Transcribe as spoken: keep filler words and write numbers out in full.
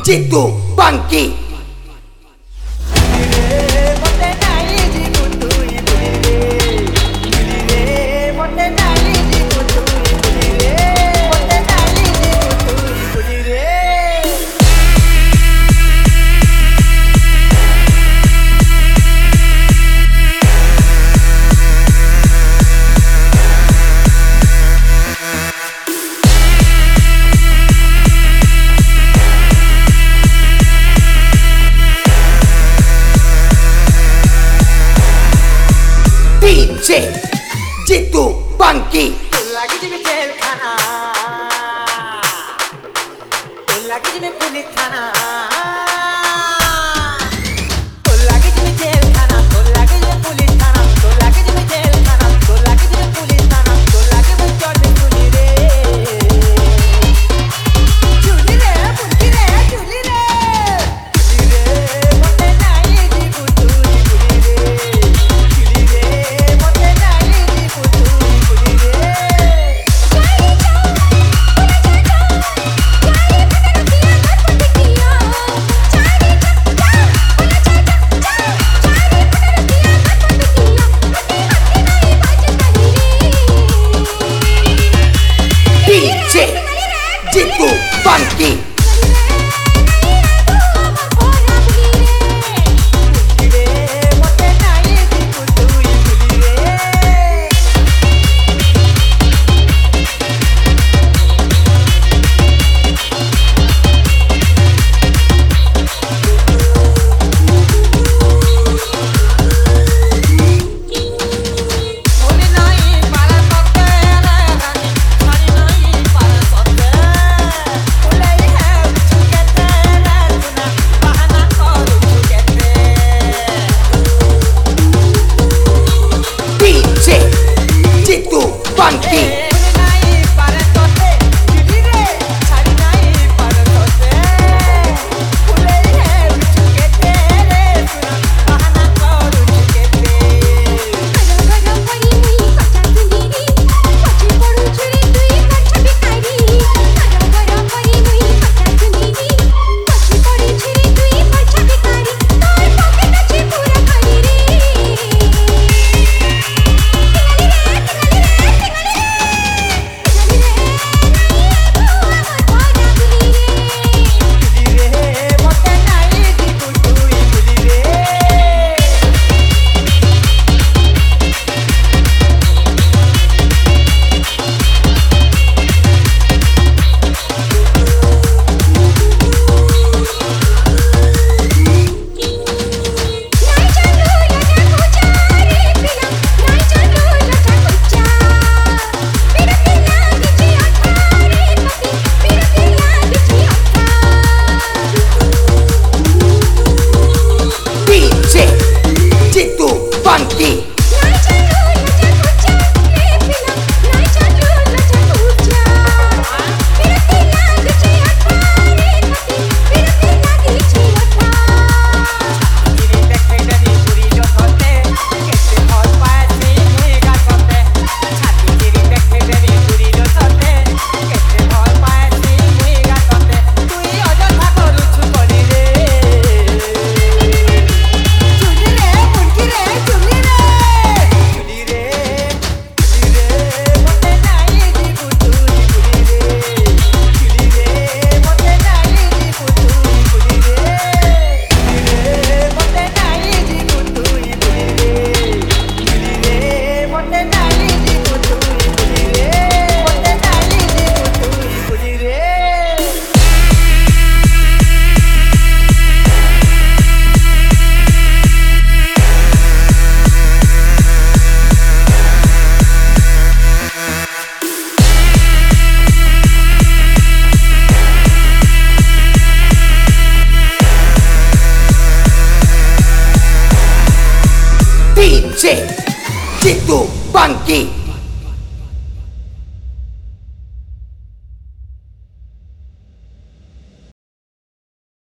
Jitu Funky. D J Jitu Funky. लगी जी में jail खाना, लगी जी में पुलिस थाना, लगी जी में जेल खाना, लगी जी में पुलिस थाना, लगी जी में जेल खाना, लगी जी में पुलिस थाना, लगी में चोर चुनी रे, चुनी रे, पुंकी रे, चुनी रे, चुनी रे, मोटे नाई जी पुतुली पुली रे, चुनी रे, मोटे नाई जी पुतुली पुली रे. D J Jitu Funky. D J Jitu Funky. D J Jitu Funky. D J Jitu Funky.